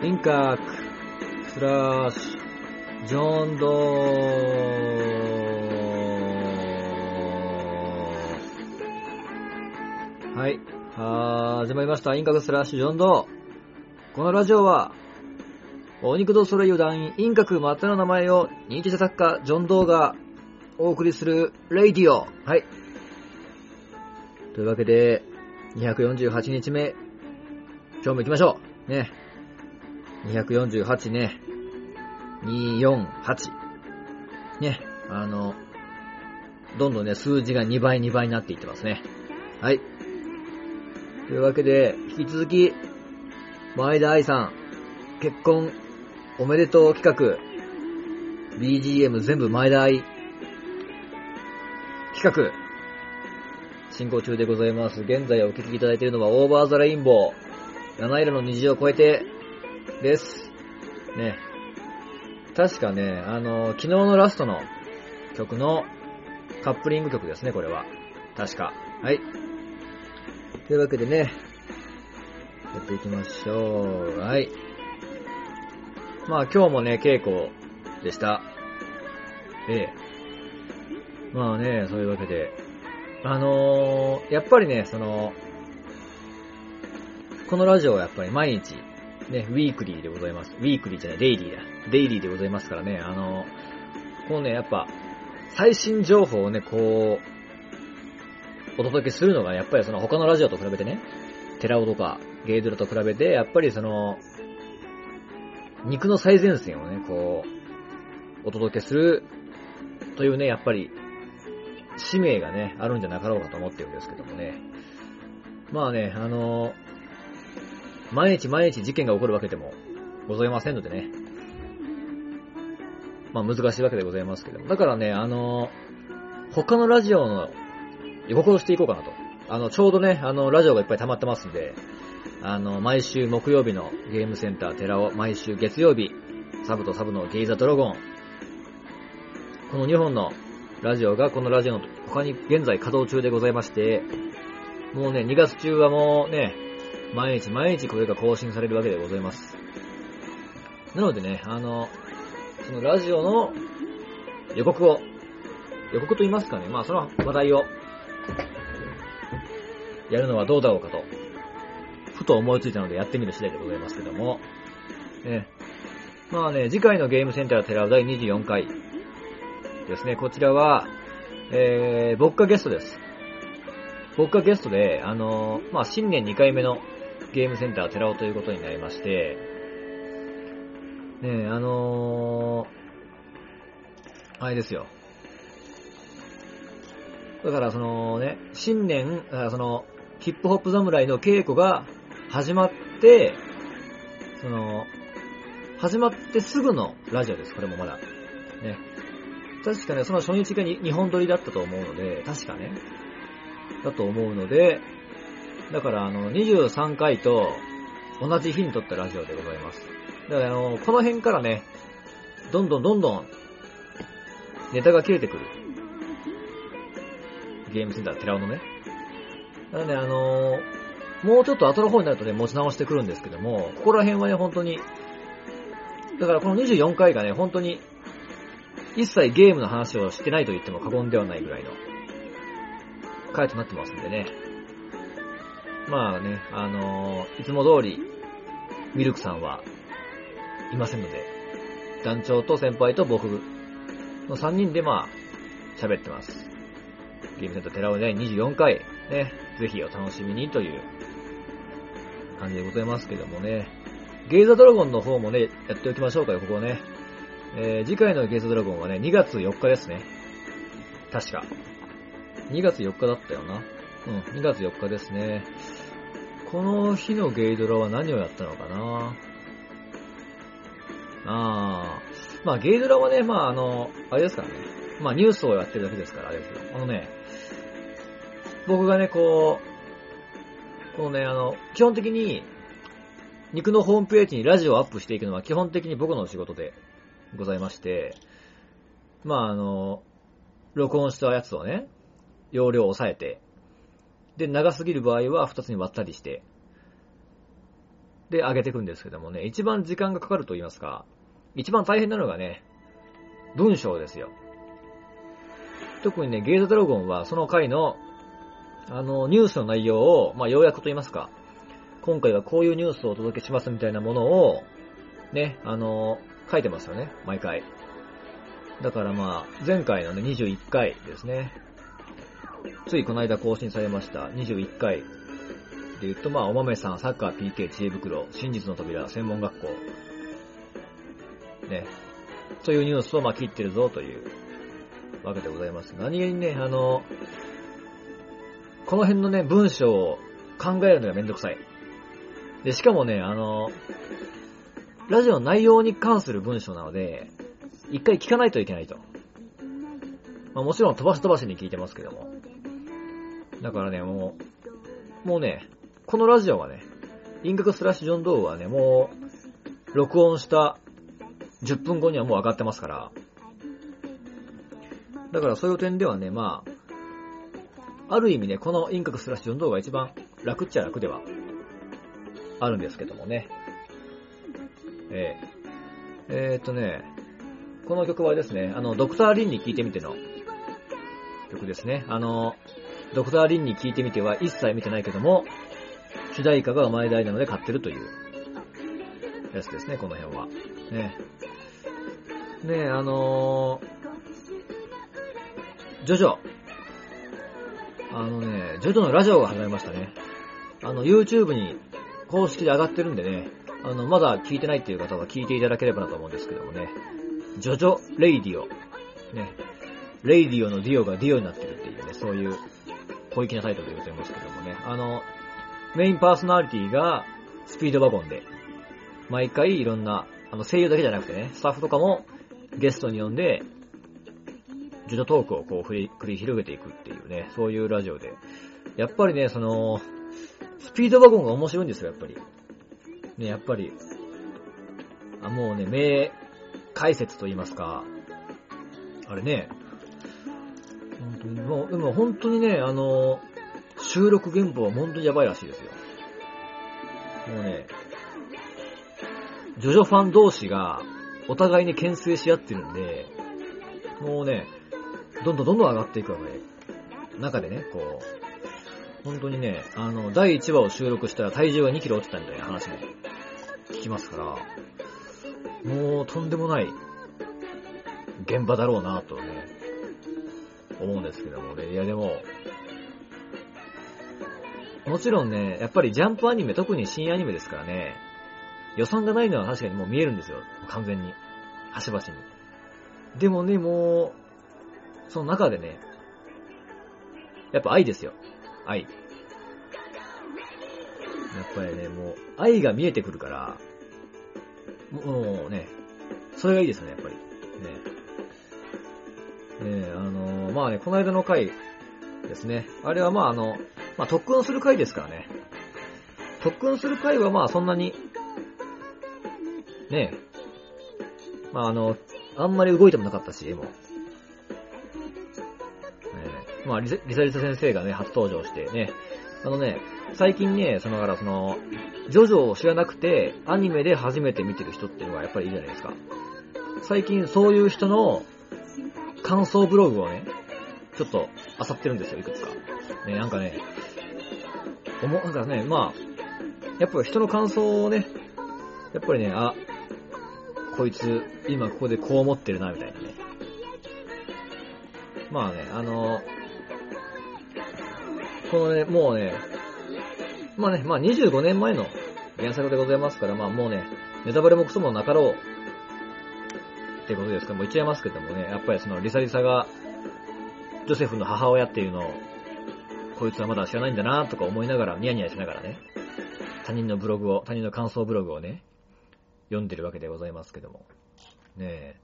インカークスラッシュジョンドー。はい、始まりました。インカークスラッシュジョンドー。このラジオはお肉とソレイユ団員インカク松田の名前を認知した作家ジョンドーがお送りするレイディオ。はい、というわけで248日目、今日も行きましょうね。248ね、248ね、どんどんね数字が2倍になっていってますね。はい、というわけで引き続き前田愛さん結婚おめでとう企画 BGM 全部前田愛企画進行中でございます。現在お聴きいただいているのはオーバーザレインボー七色の虹を超えてですね。確かね、昨日のラストの曲のカップリング曲ですね、これは確か。はい、というわけでね、やっていきましょう。はい、まあ今日もね稽古でした。まあね、そういうわけでやっぱりね、このラジオはやっぱり毎日ね、ウィークリーでございます。ウィークリーじゃない、デイリーだ。デイリーでございますからね、こうね、やっぱ最新情報をね、こうお届けするのがやっぱり他のラジオと比べてね、テラオとかゲイドラと比べてやっぱり肉の最前線をね、こうお届けするというね、やっぱり使命がねあるんじゃなかろうかと思ってるんですけどもね。まあね、毎日事件が起こるわけでもございませんのでね、まあ難しいわけでございますけども、だからね、他のラジオの予告をしていこうかなと。ちょうどね、ラジオがいっぱい溜まってますんで、毎週木曜日のゲームセンターテラオ、毎週月曜日サブとサブのゲイザドラゴン、この2本のラジオがこのラジオの他に現在稼働中でございまして、もうね2月中はもうね毎日これが更新されるわけでございます。なのでね、そのラジオの予告と言いますかね、まあその話題をやるのはどうだろうかとふと思いついたのでやってみる次第でございますけども、まあね、次回のゲームセンターテラオ第24回ですね。こちらは僕がゲストです。僕がゲストでまあ新年2回目のゲームセンターテラオということになりまして、ね、あれですよ。だから新年ヒップホップ侍の稽古が始まってすぐのラジオです。これもまだね。確かね、その初日が2本撮りだったと思うので、確かねだと思うので、だから23回と同じ日に撮ったラジオでございます。だからこの辺からね、どんどんネタが切れてくるゲームセンターテラオのね。だからね、もうちょっと後の方になるとね持ち直してくるんですけども、ここら辺はね本当に、だからこの24回がね本当に一切ゲームの話をしてないと言っても過言ではないぐらいの回となってますんでね。まあね、いつも通りミルクさんはいませんので、団長と先輩と僕の3人でまあ喋ってます。ゲームセンターテラオ第24回ね、ぜひお楽しみにという感じでございますけどもね。ゲイザドラゴンの方もねやっておきましょうかよ、ここね。次回のゲイザドラゴンはね2月4日ですね。確か2月4日だったよな。2月4日ですね。この日のゲイドラは何をやったのかな。まあゲイドラはね、まああれですからね。まあニュースをやってるだけですからあれですよ。僕がねこのね基本的に肉のホームページにラジオをアップしていくのは基本的に僕の仕事でございまして、まあ録音したやつをね容量を抑えて、で長すぎる場合は2つに割ったりしてで上げていくんですけどもね、一番時間がかかると言いますか、一番大変なのがね、文章ですよ。特にね、ゲートドラゴンはその回の、ニュースの内容を、要約と言いますか、今回はこういうニュースをお届けしますみたいなものを、ね、書いてますよね、毎回。だから前回のね、21回ですね。ついこの間更新されました21回で言うと、お豆さん、サッカー PK 知恵袋、真実の扉、専門学校。ね。そういうニュースを切ってるぞというわけでございます。何気にね、この辺のね、文章を考えるのがめんどくさい。で、しかもね、ラジオの内容に関する文章なので、一回聞かないといけないと。もちろん飛ばし飛ばしに聞いてますけども。だからね、もうね、このラジオはね、インカクスラッシュジョンドーはね、もう、録音した10分後にはもう上がってますから。だからそういう点ではね、ある意味ね、このインカクスラッシュジョンドーが一番楽っちゃ楽ではあるんですけどもね。この曲はですね、ドクター・リンに聴いてみての曲ですね。ドクター・リンに聴いてみては一切見てないけども、主題歌が前台なので買ってるというやつですね、この辺は。ね。で、ジョジョ。ジョジョのラジオが始まりましたね。YouTube に公式で上がってるんでね、まだ聞いてないっていう方は聞いていただければなと思うんですけどもね。ジョジョレイディオ。ね。レイディオのディオがディオになってるっていうね、そういう小粋なタイトルでございますけどもね。メインパーソナリティがスピードワゴンで、毎回いろんな、声優だけじゃなくてね、スタッフとかもゲストに呼んで、ジョジョトークをこう繰り広げていくっていうね、そういうラジオで。やっぱりね、スピードワゴンが面白いんですよ、やっぱり。ね、やっぱり、もうね、名解説と言いますか、あれね、本当に、でも本当にね、収録現場は本当にやばいらしいですよ。もうね、ジョジョファン同士がお互いに牽制し合ってるんで、もうね、どんどん上がっていくわけで、中でね、こう、本当にね、第1話を収録したら体重が2キロ落ちたみたいな話も聞きますから、もうとんでもない現場だろうなとね、思うんですけどもね。いやでも、もちろんね、やっぱりジャンプアニメ、特に新アニメですからね、予算がないのは確かにもう見えるんですよ。完全に。端々に。でもね、もう、その中でね、やっぱ愛ですよ。愛。やっぱりね、もう、愛が見えてくるから、もうね、それがいいですね、やっぱり。ね。この間の回ですね。あれは特訓する回ですからね。特訓する回はそんなに、ね、あんまり動いてもなかったし、絵も。リサリサ先生がね、初登場してね、最近ね、ジョジョを知らなくて、アニメで初めて見てる人っていうのがやっぱりいいじゃないですか。最近そういう人の感想ブログをね、ちょっと漁ってるんですよ、いくつか。ね、なんかね、やっぱり人の感想をね、やっぱりね、こいつ、今ここでこう思ってるな、みたいなね。このね、もうね、25年前の原作でございますから、もうね、ネタバレもクソもなかろうってことですから、もう言っちゃいますけどもね、やっぱりリサリサが、ジョセフの母親っていうのを、こいつはまだ知らないんだなとか思いながら、ニヤニヤしながらね、他人の感想ブログをね、読んでるわけでございますけども。ねえ。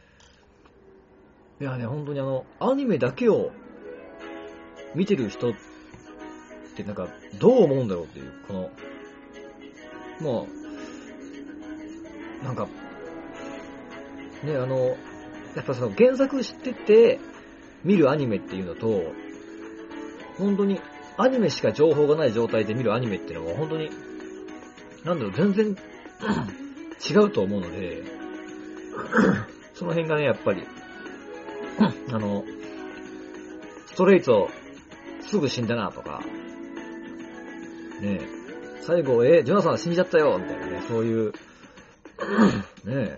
いやね、本当にアニメだけを見てる人ってなんか、どう思うんだろうっていう、なんか、ね、やっぱ原作知ってて、見るアニメっていうのと、本当に、アニメしか情報がない状態で見るアニメっていうのも本当になんだろう、全然違うと思うので、その辺がね、やっぱり、ストレイトすぐ死んだなとか、ね最後、ジョナサン死んじゃったよみたいなね、そういう、ね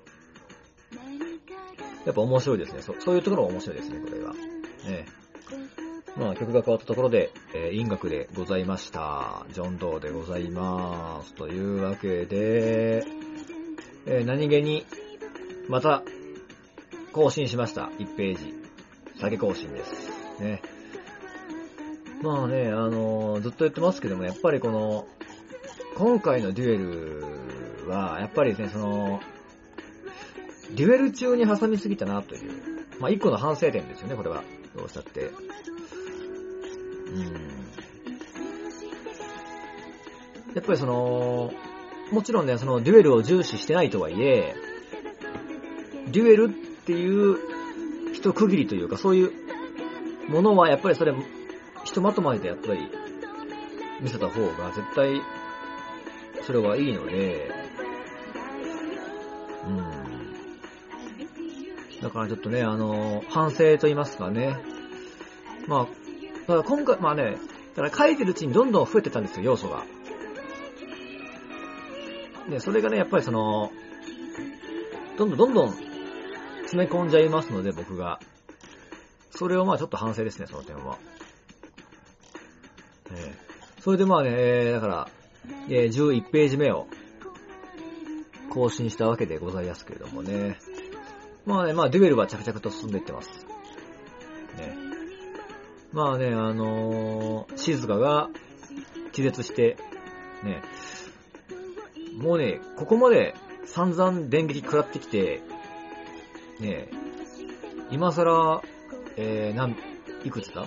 やっぱ面白いですね。そういうところが面白いですね、これは。ねまあ曲が変わったところで、音楽でございました。ジョン・ドーでございます。というわけで、何気に、また、更新しました。1ページ。先更新です。ね。まあね、ずっと言ってますけども、やっぱり今回のデュエルは、やっぱりね、デュエル中に挟みすぎたなという、まあ一個の反省点ですよね、これは。どうしたって。やっぱりもちろんね、デュエルを重視してないとはいえ、デュエルっていう一区切りというか、そういうものはやっぱりそれ、ひとまとまりでやっぱり見せた方が絶対それはいいので、だからちょっとね、反省と言いますかね。まあ、だから今回、まあね、だから書いてるうちにどんどん増えてたんですよ、要素が。で、それがね、やっぱりどんどん詰め込んじゃいますので、僕が。それをまあちょっと反省ですね、その点は。それでまあね、だから、11ページ目を更新したわけでございますけれどもね。まあね、まあデュエルは着々と進んでいってます。ね。まあね、静香が気絶して、ね、もうね、ここまで散々電撃食らってきて、ね、今更、いくつだ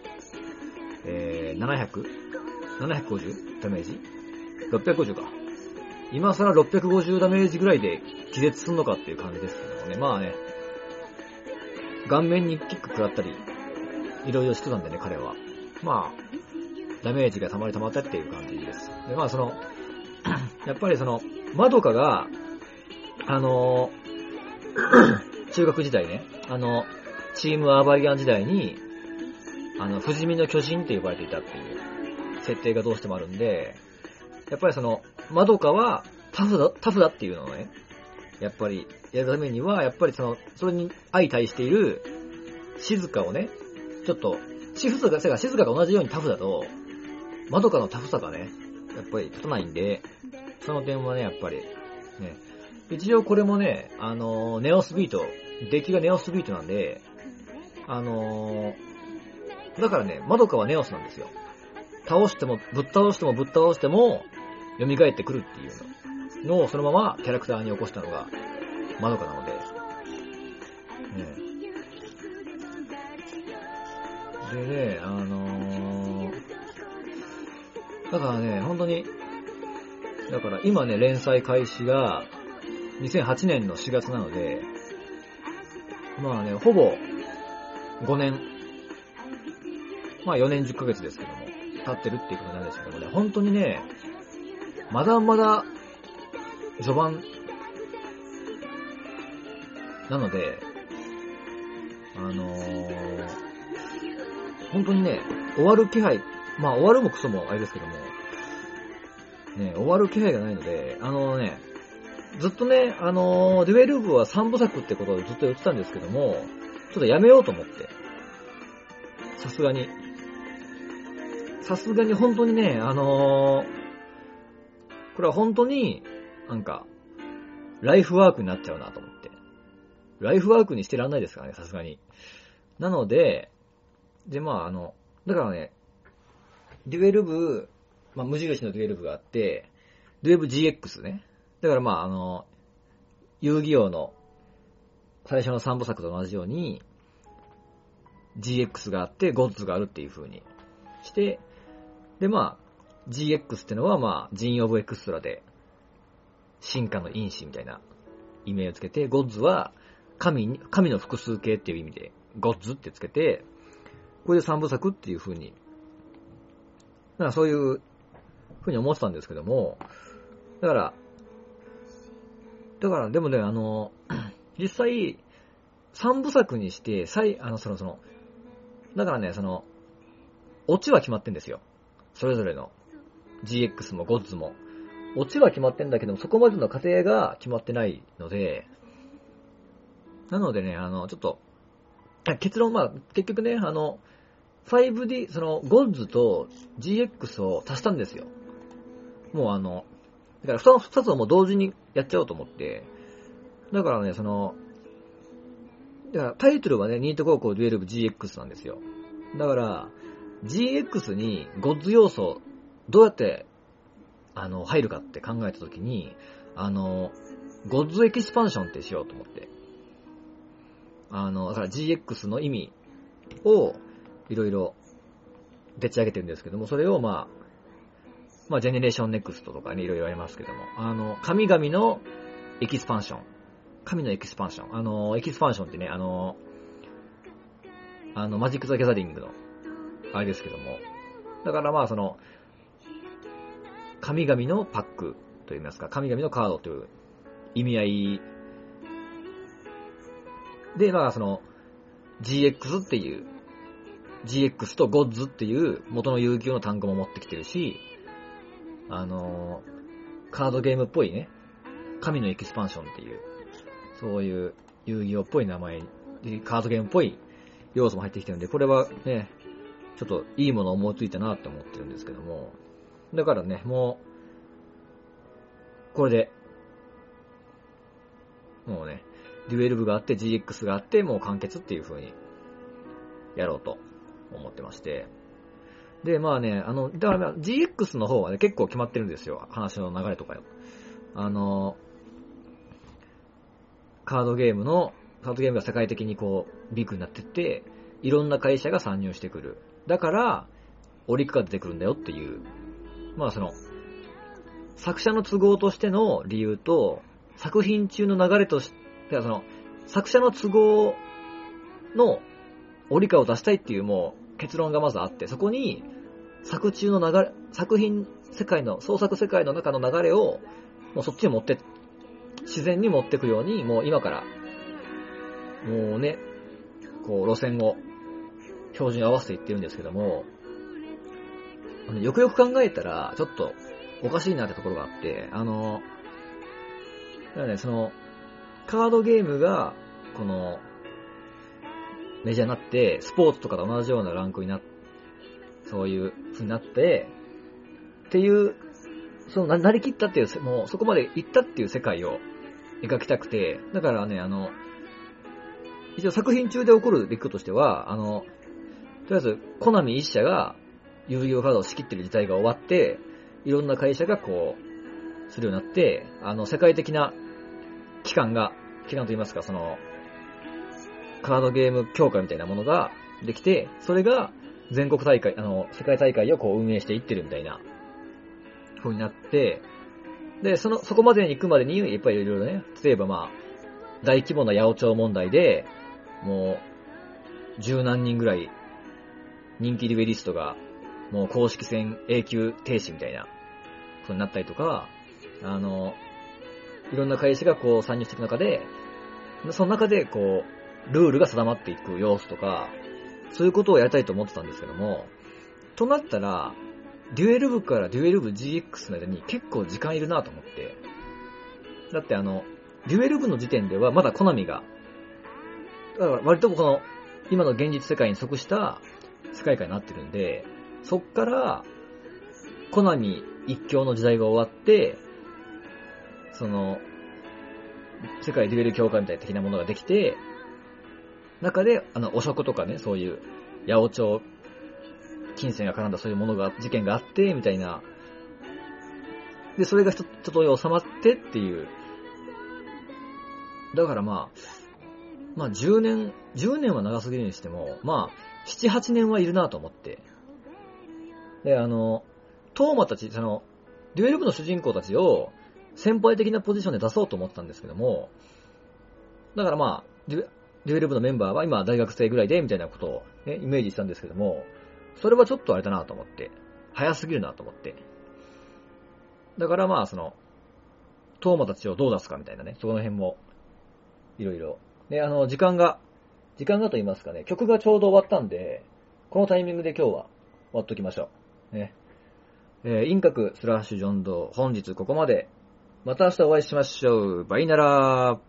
750 ダメージ ?650 か。今更650ダメージぐらいで気絶すんのかっていう感じですけどもね。まあね、顔面にキック食らったり、いろいろしてたんでね、彼は。まあ、ダメージがたまりたまったっていう感じです。で、まあやっぱりまどかが、中学時代ね、チームアーバリアン時代に、不死身の巨人って呼ばれていたっていう設定がどうしてもあるんで、やっぱりまどかはタフだっていうのをね、やっぱりやるためには、やっぱりそれに相対している静香をね、ちょっと、静香が同じようにタフだと、まどかのタフさがね、やっぱり立たないんで、その点はね、やっぱり、ね、一応これもね、ネオスビート、デッキがネオスビートなんで、だからね、まどかはネオスなんですよ。ぶっ倒しても、蘇ってくるっていうのをそのままキャラクターに起こしたのが、まどかなので、でね、だからね、本当に、だから今ね、連載開始が2008年の4月なので、まあね、ほぼ5年、まあ4年10ヶ月ですけども、経ってるっていうことなんですけどもね、本当にね、まだまだ序盤なので、本当にね、終わる気配、まあ終わるもクソもあれですけども、ね、終わる気配がないので、ずっとね、デュエル部は3部作ってことをずっと言ってたんですけども、ちょっとやめようと思って。さすがに本当にね、これは本当に、ライフワークになっちゃうなと思って。ライフワークにしてらんないですからね、さすがに。なので、まあだからね、デュエル部、まあ無印のデュエル部があって、デュエル部 GX ね。だからまあ遊戯王の最初の3部作と同じように、GX があって、ゴッズがあるっていう風にして、でまあ、GX ってのはまあ、ジン・オブ・エクストラで、進化の因子みたいな意味をつけて、ゴッズは神の複数形っていう意味で、ゴッズってつけて、これで3部作っていう風に、そういう風に思ってたんですけども、 だからでもね、実際、3部作にして、だからね、オチは決まってんですよ。それぞれの。GX もゴッズも。オチは決まってんだけども、そこまでの過程が決まってないので、なのでね、ちょっと、結論、結局ね、5D、ゴッズと GX を足したんですよ。もうだから2つをもう同時にやっちゃおうと思って、だからね、だからタイトルはね、ニート高校デュエル部 GX なんですよ。だから、GX にゴッズ要素、どうやって、入るかって考えたときに、ゴッズエキスパンションってしようと思って。だから GX の意味を、いろいろ、でっち上げてるんですけども、それをジェネレーションネクストとかね、いろいろありますけども、神々のエキスパンション。神のエキスパンション。エキスパンションってね、マジック・ザ・ギャザリングの、あれですけども。だから神々のパックといいますか、神々のカードという意味合いで、GX っていう、GX とゴッズっていう元の遊戯王の単語も持ってきてるし、カードゲームっぽいね、神のエキスパンションっていう、そういう遊戯王っぽい名前で、カードゲームっぽい要素も入ってきてるんで、これはね、ちょっといいものを思いついたなって思ってるんですけども、だからね、もう、これで、もうね、デュエル部があって GX があってもう完結っていう風にやろうと思ってまして。で、だから GX の方はね、結構決まってるんですよ。話の流れとかよ。カードゲームが世界的にビッグになってって、いろんな会社が参入してくる。だから、オリックが出てくるんだよっていう、作者の都合としての理由と、作品中の流れとして、作者の都合のオリカを出したいっていうもう結論がまずあって、そこに作中の流れ、作品世界の、創作世界の中の流れを、もうそっちに自然に持ってくように、もう今から、もうね、路線を標準に合わせていってるんですけども、よくよく考えたら、ちょっとおかしいなってところがあって、だからね、カードゲームが、メジャーになって、スポーツとかと同じようなランクにそういう風になって、っていう、なりきったっていう、もうそこまで行ったっていう世界を描きたくて、だからね、一応作品中で起こる出来事としては、とりあえず、コナミ一社が遊戯王カードを仕切ってる時代が終わって、いろんな会社がするようになって、世界的な機関といいますか、カードゲーム協会みたいなものができて、それが全国大会、世界大会を運営していってるみたいな風になって、で、そこまでに行くまでに、やっぱりいろいろね、例えば大規模な八百長問題で、もう、十何人ぐらい、人気デュエリストが、もう公式戦永久停止みたいな、ことになったりとか、いろんな会社が参入していく中で、その中でルールが定まっていく要素とか、そういうことをやりたいと思ってたんですけども、となったら、デュエル部からデュエル部 GX の間に結構時間いるなと思って。だってデュエル部の時点ではまだコナミが、だから割と今の現実世界に即した世界観になってるんで、そっから、コナミ一強の時代が終わって、世界デュエル協会みたいな的なものができて、中で、汚職とかね、そういう、八百長、金銭が絡んだそういう事件があって、みたいな。で、それがちょっと収まってっていう。だから10年は長すぎるにしても、7、8年はいるなと思って。で、トーマたち、デュエル部の主人公たちを、先輩的なポジションで出そうと思ってたんですけども、だからデュエル部のメンバーは今大学生ぐらいで、みたいなことを、ね、イメージしたんですけども、それはちょっとあれだなと思って、早すぎるなと思って。だからトーマたちをどう出すかみたいなね、その辺も、いろいろ。で、時間がと言いますかね、曲がちょうど終わったんで、このタイミングで今日は終わっときましょう。ね。インカクスラッシュジョンドー、本日ここまで。また明日お会いしましょう。バイナラー。